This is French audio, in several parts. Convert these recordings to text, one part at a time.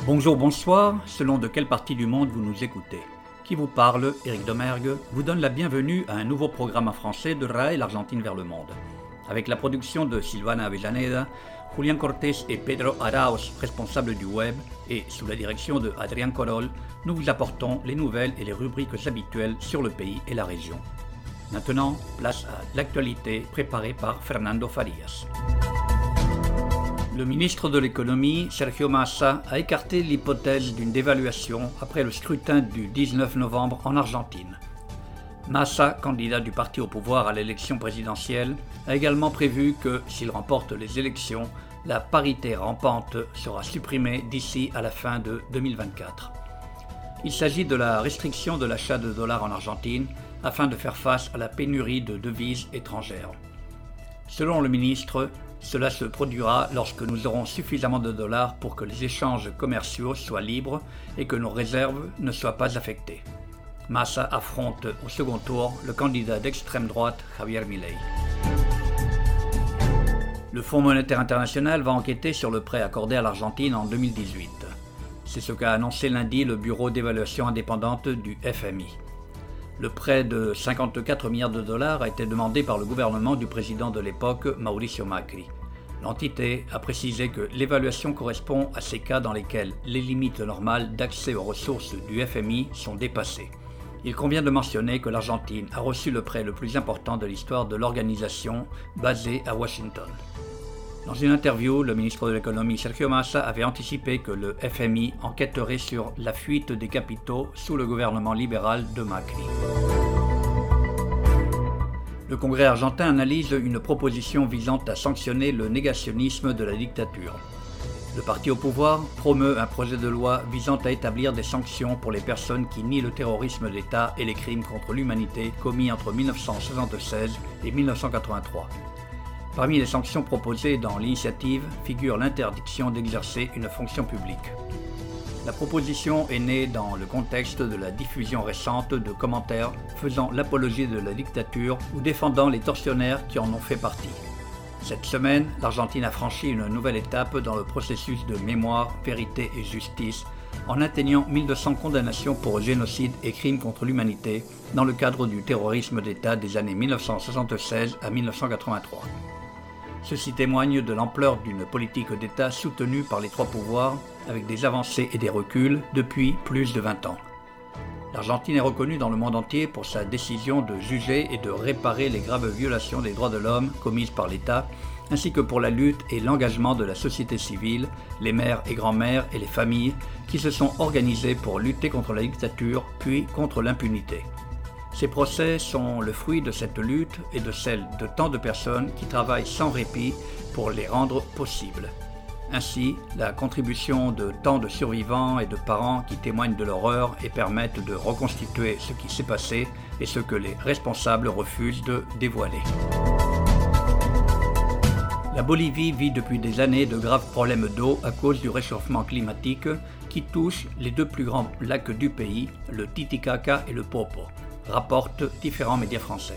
Bonjour, bonsoir, selon de quelle partie du monde vous nous écoutez. Qui vous parle, Éric Domergue, vous donne la bienvenue à un nouveau programme en français de RAI l'Argentine vers le monde. Avec la production de Silvana Avellaneda, Julián Cortés et Pedro Arauz, responsables du web, et sous la direction de Adrián Corol, nous vous apportons les nouvelles et les rubriques habituelles sur le pays et la région. Maintenant, place à l'actualité préparée par Fernando Farias. Le ministre de l'économie, Sergio Massa, a écarté l'hypothèse d'une dévaluation après le scrutin du 19 novembre en Argentine. Massa, candidat du parti au pouvoir à l'élection présidentielle, a également prévu que, s'il remporte les élections, la parité rampante sera supprimée d'ici à la fin de 2024. Il s'agit de la restriction de l'achat de dollars en Argentine afin de faire face à la pénurie de devises étrangères. Selon le ministre, cela se produira lorsque nous aurons suffisamment de dollars pour que les échanges commerciaux soient libres et que nos réserves ne soient pas affectées. Massa affronte au second tour le candidat d'extrême droite Javier Milei. Le Fonds monétaire international va enquêter sur le prêt accordé à l'Argentine en 2018. C'est ce qu'a annoncé lundi le bureau d'évaluation indépendante du FMI. Le prêt de 54 milliards de dollars a été demandé par le gouvernement du président de l'époque, Mauricio Macri. L'entité a précisé que l'évaluation correspond à ces cas dans lesquels les limites normales d'accès aux ressources du FMI sont dépassées. Il convient de mentionner que l'Argentine a reçu le prêt le plus important de l'histoire de l'organisation, basée à Washington. Dans une interview, le ministre de l'économie Sergio Massa avait anticipé que le FMI enquêterait sur la fuite des capitaux sous le gouvernement libéral de Macri. Le Congrès argentin analyse une proposition visant à sanctionner le négationnisme de la dictature. Le parti au pouvoir promeut un projet de loi visant à établir des sanctions pour les personnes qui nient le terrorisme d'État et les crimes contre l'humanité commis entre 1976 et 1983. Parmi les sanctions proposées dans l'initiative figure l'interdiction d'exercer une fonction publique. La proposition est née dans le contexte de la diffusion récente de commentaires faisant l'apologie de la dictature ou défendant les tortionnaires qui en ont fait partie. Cette semaine, l'Argentine a franchi une nouvelle étape dans le processus de mémoire, vérité et justice en atteignant 1200 condamnations pour génocide et crimes contre l'humanité dans le cadre du terrorisme d'État des années 1976 à 1983. Ceci témoigne de l'ampleur d'une politique d'État soutenue par les trois pouvoirs, avec des avancées et des reculs depuis plus de 20 ans. L'Argentine est reconnue dans le monde entier pour sa décision de juger et de réparer les graves violations des droits de l'homme commises par l'État, ainsi que pour la lutte et l'engagement de la société civile, les mères et grands-mères et les familles qui se sont organisées pour lutter contre la dictature puis contre l'impunité. Ces procès sont le fruit de cette lutte et de celle de tant de personnes qui travaillent sans répit pour les rendre possibles. Ainsi, la contribution de tant de survivants et de parents qui témoignent de l'horreur et permettent de reconstituer ce qui s'est passé et ce que les responsables refusent de dévoiler. La Bolivie vit depuis des années de graves problèmes d'eau à cause du réchauffement climatique qui touche les deux plus grands lacs du pays, le Titicaca et le Popo, rapportent différents médias français.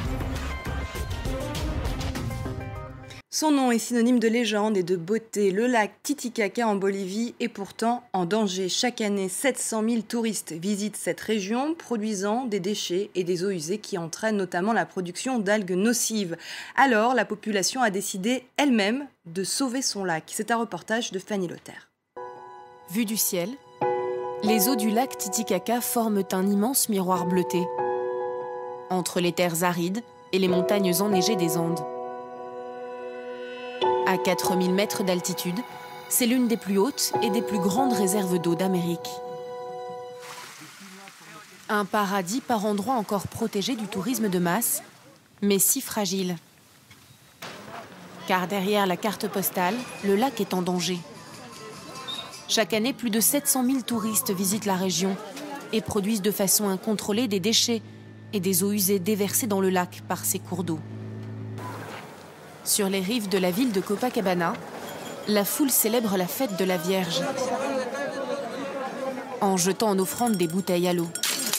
Son nom est synonyme de légende et de beauté. Le lac Titicaca en Bolivie est pourtant en danger. Chaque année, 700 000 touristes visitent cette région, produisant des déchets et des eaux usées qui entraînent notamment la production d'algues nocives. Alors, la population a décidé elle-même de sauver son lac. C'est un reportage de Fanny Lothaire. Vue du ciel, les eaux du lac Titicaca forment un immense miroir bleuté, entre les terres arides et les montagnes enneigées des Andes. À 4000 mètres d'altitude, c'est l'une des plus hautes et des plus grandes réserves d'eau d'Amérique. Un paradis par endroits encore protégé du tourisme de masse, mais si fragile. Car derrière la carte postale, le lac est en danger. Chaque année, plus de 700 000 touristes visitent la région et produisent de façon incontrôlée des déchets et des eaux usées déversées dans le lac par ces cours d'eau. Sur les rives de la ville de Copacabana, la foule célèbre la fête de la Vierge en jetant en offrande des bouteilles à l'eau.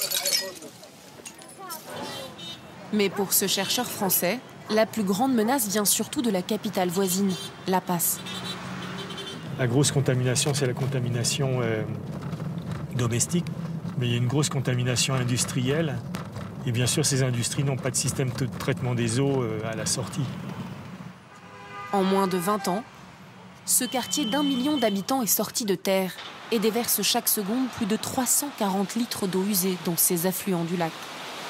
Mais pour ce chercheur français, la plus grande menace vient surtout de la capitale voisine, La Paz. La grosse contamination, c'est la contamination domestique, mais il y a une grosse contamination industrielle. Et bien sûr, ces industries n'ont pas de système de traitement des eaux à la sortie. En moins de 20 ans, ce quartier d'1 million d'habitants est sorti de terre et déverse chaque seconde plus de 340 litres d'eau usée dans ses affluents du lac.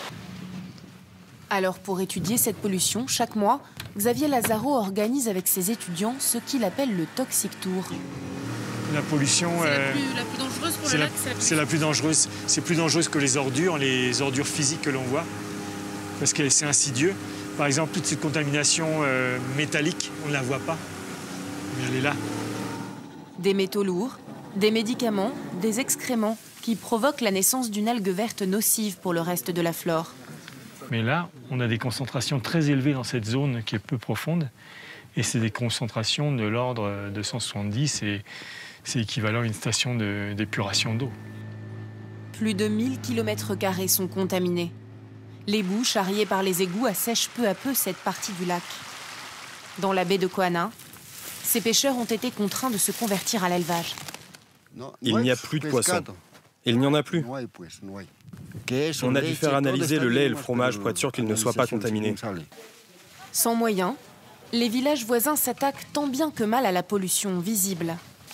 Alors pour étudier cette pollution, chaque mois, Xavier Lazaro organise avec ses étudiants ce qu'il appelle le Toxic Tour. La pollution, c'est la plus dangereuse pour le lac. C'est la plus dangereuse. C'est plus dangereuse que les ordures physiques que l'on voit, parce que c'est insidieux. Par exemple, toute cette contamination métallique, on ne la voit pas, mais elle est là. Des métaux lourds, des médicaments, des excréments qui provoquent la naissance d'une algue verte nocive pour le reste de la flore. Mais là, on a des concentrations très élevées dans cette zone qui est peu profonde, et c'est des concentrations de l'ordre de 170, et c'est équivalent à une station d'épuration d'eau. Plus de 1000 km² sont contaminés. Les boues charriées par les égouts assèchent peu à peu cette partie du lac. Dans la baie de Coana, ces pêcheurs ont été contraints de se convertir à l'élevage. Il n'y a plus de poissons. Il n'y en a plus. On a dû faire analyser le lait et le fromage pour être sûr qu'ils ne soient pas contaminés. Sans moyens, les villages voisins s'attaquent tant bien que mal à la pollution visible.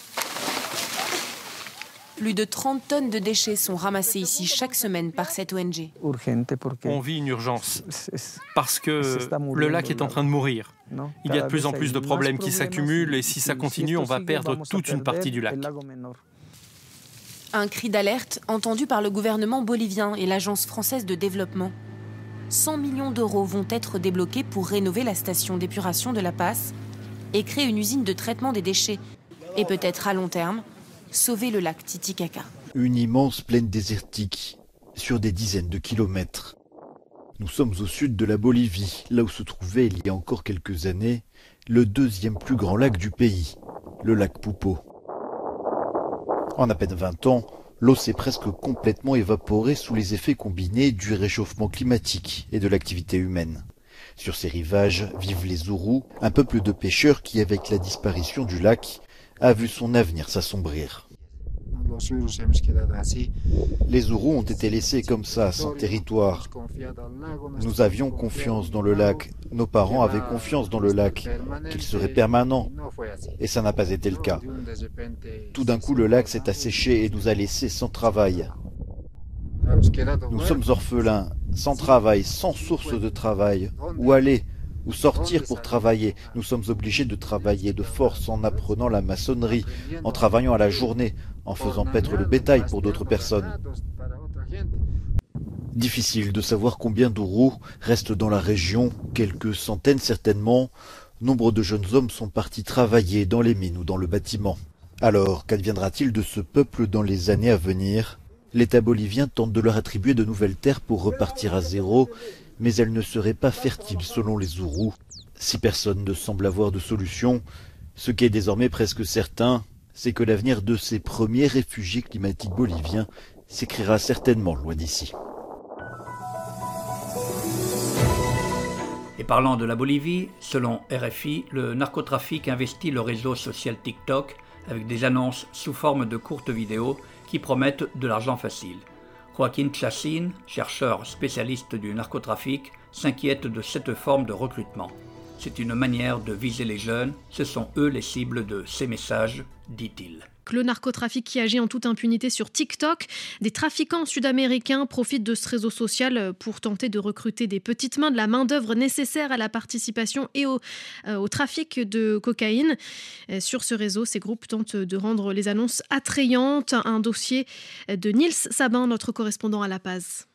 Plus de 30 tonnes de déchets sont ramassés ici chaque semaine par cette ONG. On vit une urgence parce que le lac est en train de mourir. Il y a de plus en plus de problèmes qui s'accumulent et si ça continue, on va perdre toute une partie du lac. Un cri d'alerte entendu par le gouvernement bolivien et l'Agence française de développement. 100 millions d'euros vont être débloqués pour rénover la station d'épuration de La Paz et créer une usine de traitement des déchets. Et peut-être à long terme, sauver le lac Titicaca. Une immense plaine désertique, sur des dizaines de kilomètres. Nous sommes au sud de la Bolivie, là où se trouvait il y a encore quelques années le deuxième plus grand lac du pays, le lac Pupo. En à peine 20 ans, l'eau s'est presque complètement évaporée sous les effets combinés du réchauffement climatique et de l'activité humaine. Sur ces rivages vivent les Zurus, un peuple de pêcheurs qui, avec la disparition du lac, a vu son avenir s'assombrir. Les Zurus ont été laissés comme ça, sans territoire. Nous avions confiance dans le lac, nos parents avaient confiance dans le lac, qu'il serait permanent, et ça n'a pas été le cas. Tout d'un coup, le lac s'est asséché et nous a laissés sans travail. Nous sommes orphelins, sans travail, sans source de travail. Où aller ? Où sortir pour travailler ? Nous sommes obligés de travailler de force en apprenant la maçonnerie, en travaillant à la journée, en faisant paître le bétail pour d'autres personnes. Difficile de savoir combien d'Ourous restent dans la région, quelques centaines certainement. Nombre de jeunes hommes sont partis travailler dans les mines ou dans le bâtiment. Alors, qu'adviendra-t-il de ce peuple dans les années à venir ? L'État bolivien tente de leur attribuer de nouvelles terres pour repartir à zéro, mais elles ne seraient pas fertiles selon les Zurus. Si personne ne semble avoir de solution, ce qui est désormais presque certain, c'est que l'avenir de ces premiers réfugiés climatiques boliviens s'écrira certainement loin d'ici. Et parlant de la Bolivie, selon RFI, le narcotrafic investit le réseau social TikTok avec des annonces sous forme de courtes vidéos qui promettent de l'argent facile. Joaquín Chacín, chercheur spécialiste du narcotrafic, s'inquiète de cette forme de recrutement. C'est une manière de viser les jeunes, ce sont eux les cibles de ces messages, dit-il. Le narcotrafic qui agit en toute impunité sur TikTok. Des trafiquants sud-américains profitent de ce réseau social pour tenter de recruter des petites mains, de la main-d'œuvre nécessaire à la participation et au trafic de cocaïne. Sur ce réseau, ces groupes tentent de rendre les annonces attrayantes. Un dossier de Nils Sabin, notre correspondant à La Paz.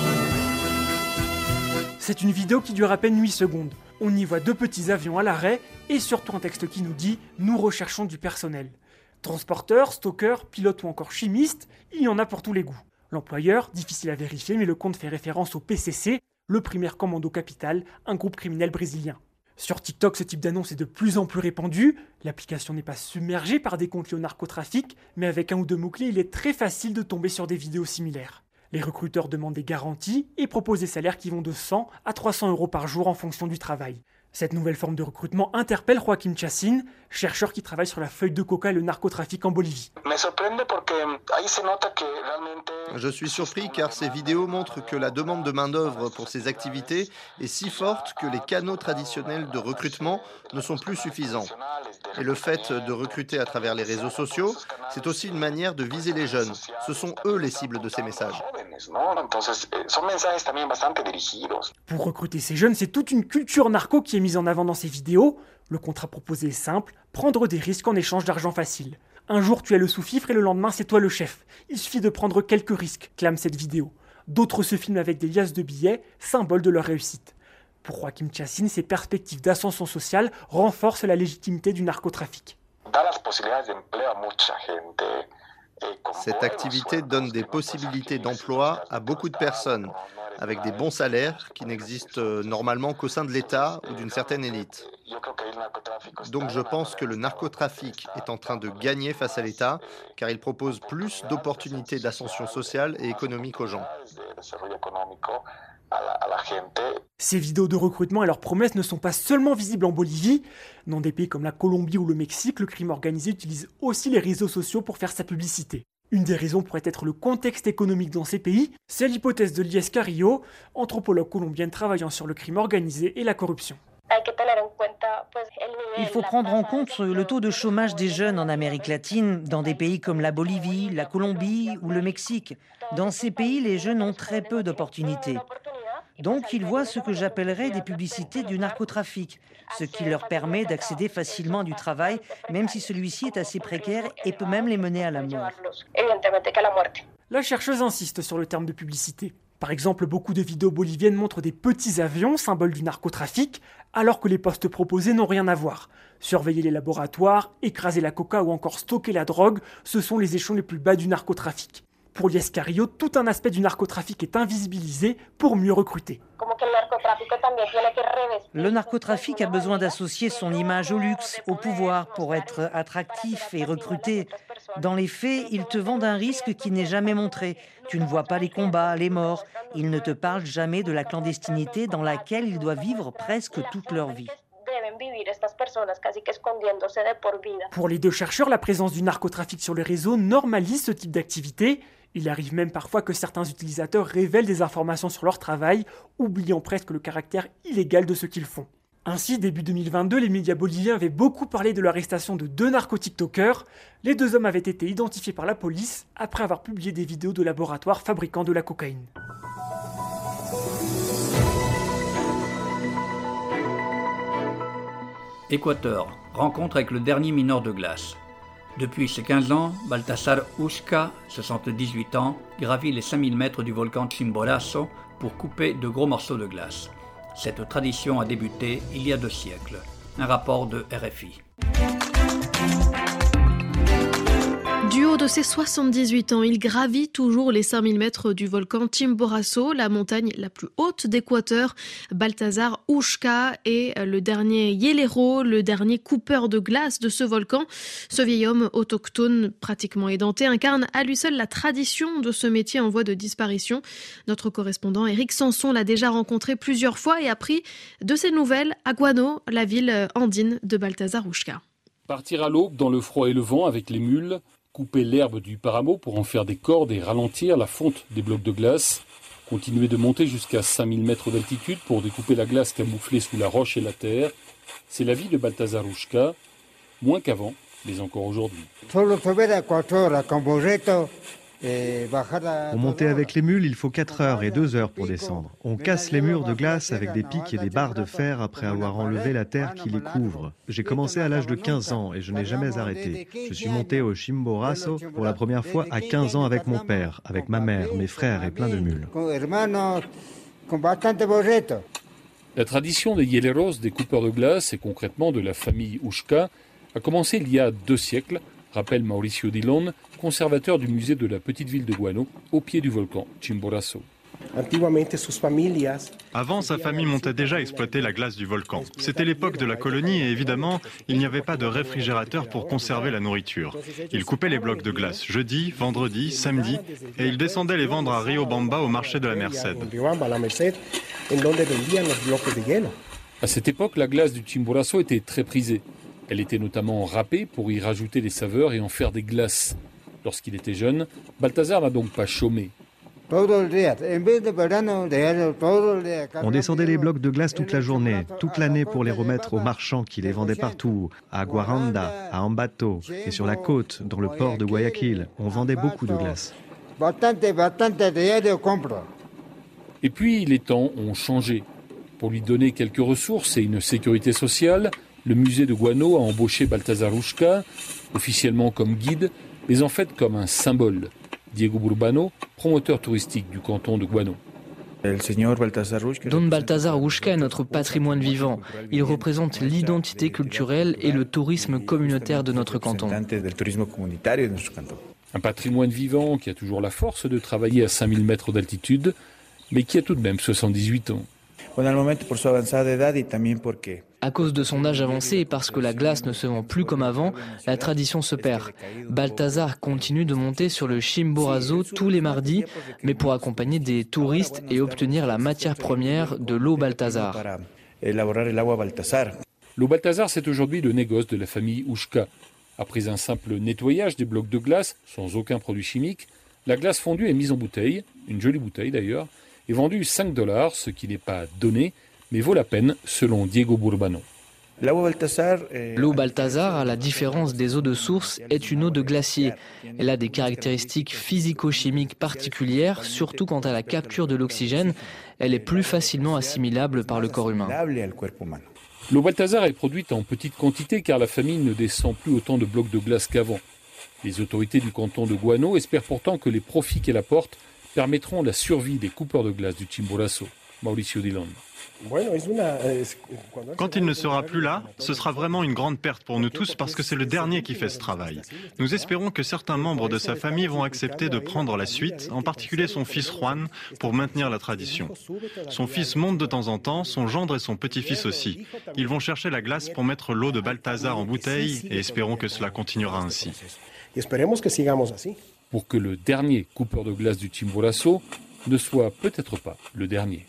C'est une vidéo qui dure à peine 8 secondes. On y voit 2 petits avions à l'arrêt et surtout un texte qui nous dit « Nous recherchons du personnel ». Transporteurs, stockeurs, pilotes ou encore chimistes, il y en a pour tous les goûts. L'employeur, difficile à vérifier, mais le compte fait référence au PCC, le Primeiro Comando Capital, un groupe criminel brésilien. Sur TikTok, ce type d'annonce est de plus en plus répandu. L'application n'est pas submergée par des comptes liés au narcotrafic, mais avec 1 ou 2 mots-clés, il est très facile de tomber sur des vidéos similaires. Les recruteurs demandent des garanties et proposent des salaires qui vont de 100 à 300 € par jour en fonction du travail. Cette nouvelle forme de recrutement interpelle Joaquim Chacín, chercheur qui travaille sur la feuille de coca et le narcotrafic en Bolivie. Je suis surpris car ces vidéos montrent que la demande de main-d'œuvre pour ces activités est si forte que les canaux traditionnels de recrutement ne sont plus suffisants. Et le fait de recruter à travers les réseaux sociaux, c'est aussi une manière de viser les jeunes. Ce sont eux les cibles de ces messages. Pour recruter ces jeunes, c'est toute une culture narco qui est mise en avant dans ces vidéos. Le contrat proposé est simple, prendre des risques en échange d'argent facile. Un jour tu es le sous-fifre et le lendemain c'est toi le chef. Il suffit de prendre quelques risques, clame cette vidéo. D'autres se filment avec des liasses de billets, symbole de leur réussite. Pour Joaquim Chacín, ces perspectives d'ascension sociale renforcent la légitimité du narcotrafic. Cette activité donne des possibilités d'emploi à beaucoup de personnes, avec des bons salaires qui n'existent normalement qu'au sein de l'État ou d'une certaine élite. Donc je pense que le narcotrafic est en train de gagner face à l'État, car il propose plus d'opportunités d'ascension sociale et économique aux gens. Ces vidéos de recrutement et leurs promesses ne sont pas seulement visibles en Bolivie. Dans des pays comme la Colombie ou le Mexique, le crime organisé utilise aussi les réseaux sociaux pour faire sa publicité. Une des raisons pourrait être le contexte économique dans ces pays. C'est l'hypothèse de Lies Carrillo, anthropologue colombienne travaillant sur le crime organisé et la corruption. Il faut prendre en compte le taux de chômage des jeunes en Amérique latine, dans des pays comme la Bolivie, la Colombie ou le Mexique. Dans ces pays, les jeunes ont très peu d'opportunités. Donc, ils voient ce que j'appellerais des publicités du narcotrafic, ce qui leur permet d'accéder facilement à du travail, même si celui-ci est assez précaire et peut même les mener à la mort. La chercheuse insiste sur le terme de publicité. Par exemple, beaucoup de vidéos boliviennes montrent des petits avions, symbole du narcotrafic, alors que les postes proposés n'ont rien à voir. Surveiller les laboratoires, écraser la coca ou encore stocker la drogue, ce sont les échelons les plus bas du narcotrafic. Pour Lies Carrillo, tout un aspect du narcotrafic est invisibilisé pour mieux recruter. Le narcotrafic a besoin d'associer son image au luxe, au pouvoir, pour être attractif et recruté. Dans les faits, ils te vendent un risque qui n'est jamais montré. Tu ne vois pas les combats, les morts. Ils ne te parlent jamais de la clandestinité dans laquelle ils doivent vivre presque toute leur vie. Pour les deux chercheurs, la présence du narcotrafic sur les réseaux normalise ce type d'activité. Il arrive même parfois que certains utilisateurs révèlent des informations sur leur travail, oubliant presque le caractère illégal de ce qu'ils font. Ainsi, début 2022, les médias boliviens avaient beaucoup parlé de l'arrestation de 2 narco-tiktokers. Les 2 hommes avaient été identifiés par la police après avoir publié des vidéos de laboratoires fabriquant de la cocaïne. Équateur, rencontre avec le dernier mineur de glace. Depuis ses 15 ans, Baltasar Ushka, 78 ans, gravit les 5000 mètres du volcan Chimborazo pour couper de gros morceaux de glace. Cette tradition a débuté il y a 2 siècles. Un rapport de RFI. Du haut de ses 78 ans, il gravit toujours les 5000 mètres du volcan Chimborazo, la montagne la plus haute d'Équateur. Baltasar Ushka est le dernier hielero, le dernier coupeur de glace de ce volcan. Ce vieil homme autochtone, pratiquement édenté, incarne à lui seul la tradition de ce métier en voie de disparition. Notre correspondant Éric Sanson l'a déjà rencontré plusieurs fois et a pris de ses nouvelles à Guano, la ville andine de Baltasar Ushka. Partir à l'aube dans le froid et le vent avec les mules, couper l'herbe du paramo pour en faire des cordes et ralentir la fonte des blocs de glace, continuer de monter jusqu'à 5000 mètres d'altitude pour découper la glace camouflée sous la roche et la terre, c'est la vie de Baltasar Ushka, moins qu'avant, mais encore aujourd'hui. Pour monter avec les mules, il faut 4 heures et 2 heures pour descendre. On casse les murs de glace avec des pics et des barres de fer après avoir enlevé la terre qui les couvre. J'ai commencé à l'âge de 15 ans et je n'ai jamais arrêté. Je suis monté au Chimborazo pour la première fois à 15 ans avec mon père, avec ma mère, mes frères et plein de mules. La tradition des hieleros, des coupeurs de glace et concrètement de la famille Ushka, a commencé il y a 2 siècles, rappelle Mauricio Dillon, conservateur du musée de la petite ville de Guano, au pied du volcan Chimborazo. Avant, sa famille montait déjà exploiter la glace du volcan. C'était l'époque de la colonie et évidemment, il n'y avait pas de réfrigérateur pour conserver la nourriture. Ils coupaient les blocs de glace jeudi, vendredi, samedi et ils descendaient les vendre à Riobamba au marché de la Merced. À cette époque, la glace du Chimborazo était très prisée. Elle était notamment râpée pour y rajouter des saveurs et en faire des glaces. Lorsqu'il était jeune, Balthazar n'a donc pas chômé. On descendait les blocs de glace toute la journée, toute l'année pour les remettre aux marchands qui les vendaient partout, à Guaranda, à Ambato et sur la côte, dans le port de Guayaquil. On vendait beaucoup de glace. Et puis, les temps ont changé. Pour lui donner quelques ressources et une sécurité sociale, le musée de Guano a embauché Balthazar Ushka, officiellement comme guide, mais en fait comme un symbole. Diego Burbano, promoteur touristique du canton de Guano. Don Balthazar Ushka est notre patrimoine vivant. Il représente l'identité culturelle et le tourisme communautaire de notre canton. Un patrimoine vivant qui a toujours la force de travailler à 5000 mètres d'altitude, mais qui a tout de même 78 ans. À cause de son âge avancé et parce que la glace ne se vend plus comme avant, la tradition se perd. Balthazar continue de monter sur le Chimborazo tous les mardis, mais pour accompagner des touristes et obtenir la matière première de l'eau Balthazar. L'eau Balthazar, c'est aujourd'hui le négoce de la famille Ushka. Après un simple nettoyage des blocs de glace, sans aucun produit chimique, la glace fondue est mise en bouteille, une jolie bouteille d'ailleurs, est vendue $5, ce qui n'est pas donné, mais vaut la peine, selon Diego Burbano. L'eau Balthazar, à la différence des eaux de source, est une eau de glacier. Elle a des caractéristiques physico-chimiques particulières, surtout quant à la capture de l'oxygène. Elle est plus facilement assimilable par le corps humain. L'eau Balthazar est produite en petite quantité car la famille ne descend plus autant de blocs de glace qu'avant. Les autorités du canton de Guano espèrent pourtant que les profits qu'elle apporte permettront la survie des coupeurs de glace du Chimborazo. Mauricio Dillon. Quand il ne sera plus là, ce sera vraiment une grande perte pour nous tous parce que c'est le dernier qui fait ce travail. Nous espérons que certains membres de sa famille vont accepter de prendre la suite, en particulier son fils Juan, pour maintenir la tradition. Son fils monte de temps en temps, son gendre et son petit-fils aussi. Ils vont chercher la glace pour mettre l'eau de Balthazar en bouteille et espérons que cela continuera ainsi. Pour que le dernier coupeur de glace du Chimborazo ne soit peut-être pas le dernier.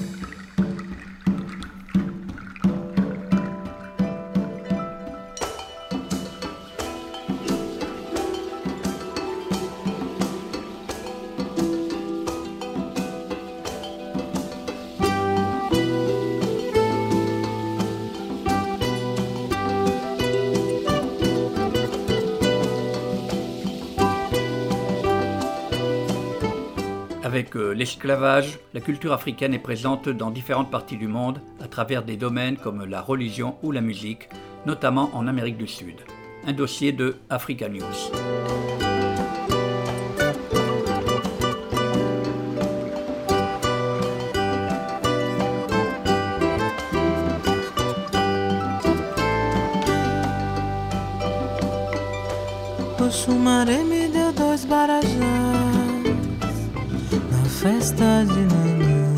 Avec l'esclavage, la culture africaine est présente dans différentes parties du monde à travers des domaines comme la religion ou la musique, notamment en Amérique du Sud. Un dossier de Africa News. Festa de Nanã,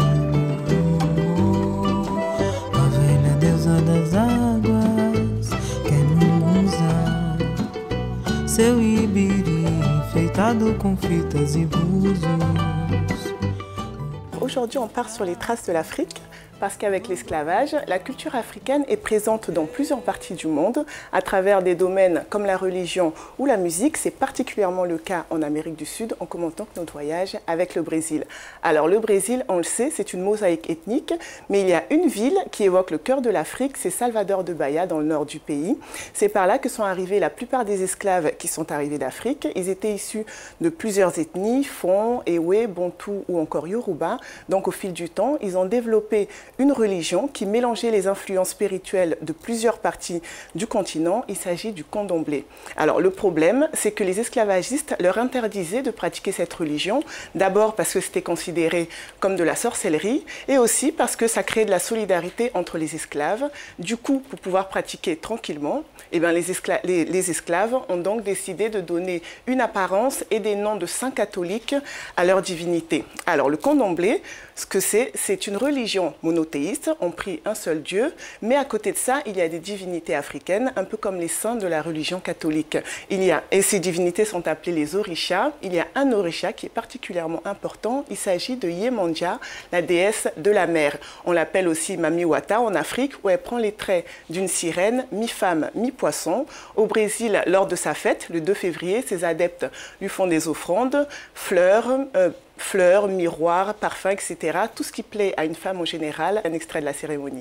a velha deusa das águas, quer Mungunzá, seu ibiri enfeitado com fitas e búzios. Aujourd'hui, on part sur les traces de l'Afrique. Parce qu'avec l'esclavage, la culture africaine est présente dans plusieurs parties du monde, à travers des domaines comme la religion ou la musique. C'est particulièrement le cas en Amérique du Sud, en commentant notre voyage avec le Brésil. Alors le Brésil, on le sait, c'est une mosaïque ethnique, mais il y a une ville qui évoque le cœur de l'Afrique, c'est Salvador de Bahia, dans le nord du pays. C'est par là que sont arrivés la plupart des esclaves qui sont arrivés d'Afrique. Ils étaient issus de plusieurs ethnies, Fon, Ewe, Bantou ou encore Yoruba. Donc au fil du temps, ils ont développé une religion qui mélangeait les influences spirituelles de plusieurs parties du continent. Il s'agit du candomblé. Alors le problème, c'est que les esclavagistes leur interdisaient de pratiquer cette religion, d'abord parce que c'était considéré comme de la sorcellerie, et aussi parce que ça créait de la solidarité entre les esclaves. Du coup, pour pouvoir pratiquer tranquillement, eh bien, les esclaves ont donc décidé de donner une apparence et des noms de saints catholiques à leur divinité. Alors le candomblé, Ce que c'est une religion monothéiste, on prie un seul Dieu, mais à côté de ça, il y a des divinités africaines, un peu comme les saints de la religion catholique. Et ces divinités sont appelées les orishas. Il y a un orisha qui est particulièrement important, il s'agit de Yemanja, la déesse de la mer. On l'appelle aussi Mami Wata en Afrique, où elle prend les traits d'une sirène, mi-femme, mi-poisson. Au Brésil, lors de sa fête, le 2 février, ses adeptes lui font des offrandes, fleurs, miroirs, parfums, etc. Tout ce qui plaît à une femme en général, un extrait de la cérémonie.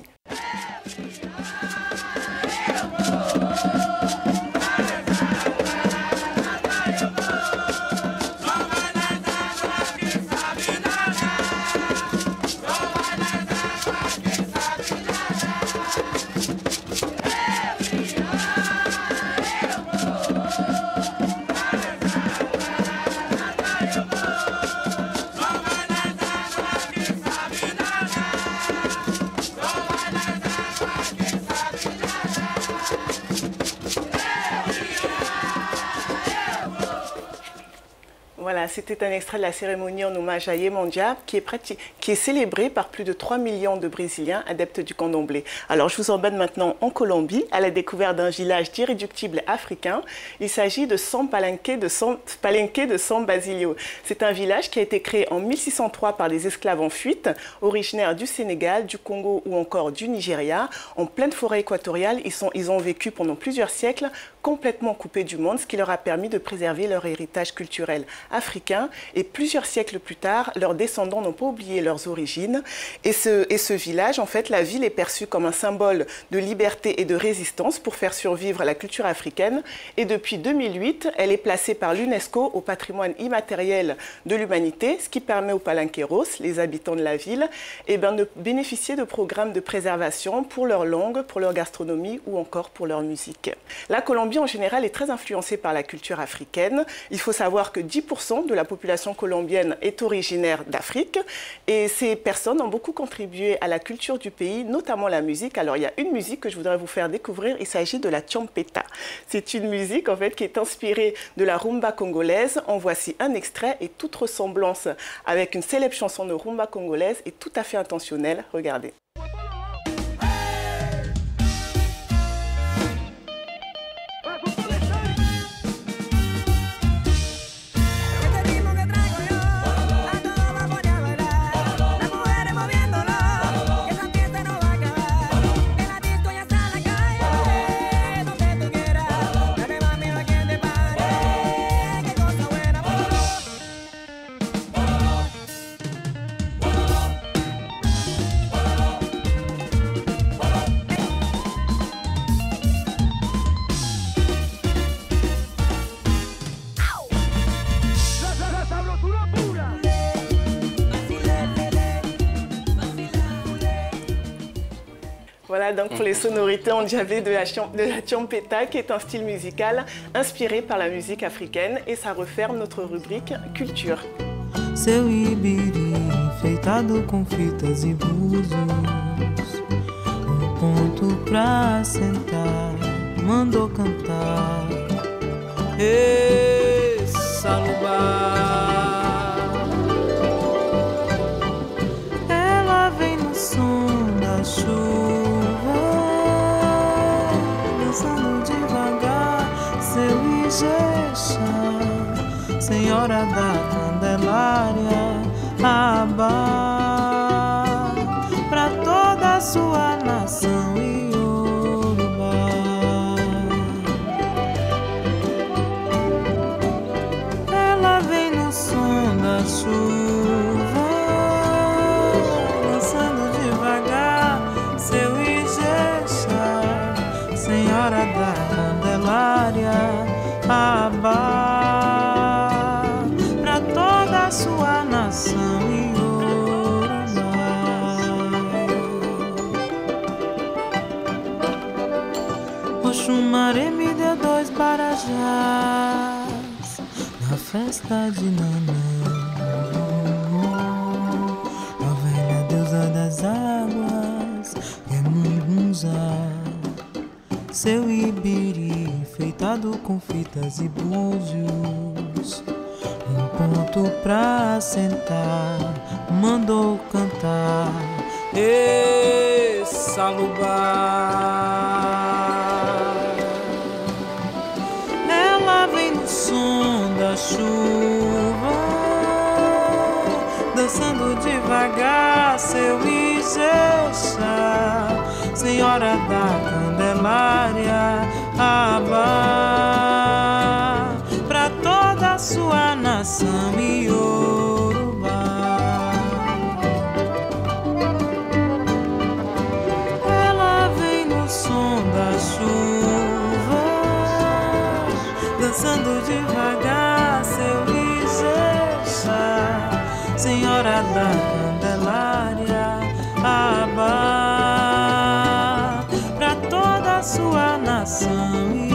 Voilà, c'était un extrait de la cérémonie en hommage à Yemanja qui est célébrée par plus de 3 millions de Brésiliens adeptes du candomblé. Alors je vous emmène maintenant en Colombie à la découverte d'un village d'irréductibles africains. Il s'agit de San Palenque de San Basilio. C'est un village qui a été créé en 1603 par des esclaves en fuite, originaires du Sénégal, du Congo ou encore du Nigeria. En pleine forêt équatoriale, ils ont vécu pendant plusieurs siècles complètement coupés du monde, ce qui leur a permis de préserver leur héritage culturel africain. Et plusieurs siècles plus tard, leurs descendants n'ont pas oublié leurs origines. Et ce village, en fait, la ville est perçue comme un symbole de liberté et de résistance pour faire survivre la culture africaine. Et depuis 2008, elle est placée par l'UNESCO au patrimoine immatériel de l'humanité, ce qui permet aux Palenqueros, les habitants de la ville, de bénéficier de programmes de préservation pour leur langue, pour leur gastronomie ou encore pour leur musique. La Colombie, en général, est très influencée par la culture africaine. Il faut savoir que 10% de la population colombienne est originaire d'Afrique et ces personnes ont beaucoup contribué à la culture du pays, notamment la musique. Alors, il y a une musique que je voudrais vous faire découvrir, il s'agit de la champeta. C'est une musique, en fait, qui est inspirée de la rumba congolaise. En voici un extrait et toute ressemblance avec une célèbre chanson de rumba congolaise est tout à fait intentionnelle. Regardez. Voilà donc pour les sonorités endiablées de la champeta, qui est un style musical inspiré par la musique africaine, et ça referme notre rubrique culture. Seu ibiri enfeitado com fitas e búzios, ponto pra sentar, mandou cantar. Ela vem no som da chuva, dançando devagar, seu Ijexá, Senhora da Candelária, Abá, pra toda a sua nação Iorubá. Ela vem no som da chuva, dançando devagar, seu Ijexá, Senhora da Candelária, Abá, pra toda a sua nação Iorubá. Oxumaré me deu 2 barajás na festa de Nanã. A velha deusa das águas é Mungunzá. Seu ibiri enfeitado com fitas e búzios, ponto pra sentar, mandou cantar essa lubar. Ela vem no som da chuva, dançando devagar seu Ijexá, Senhora da Candelária, Abá, pra toda a sua nação Iorubá. Ela vem no som da chuva, dançando devagar seu Ijexá, Senhora da Candelária, Abá, pra toda a sua nação.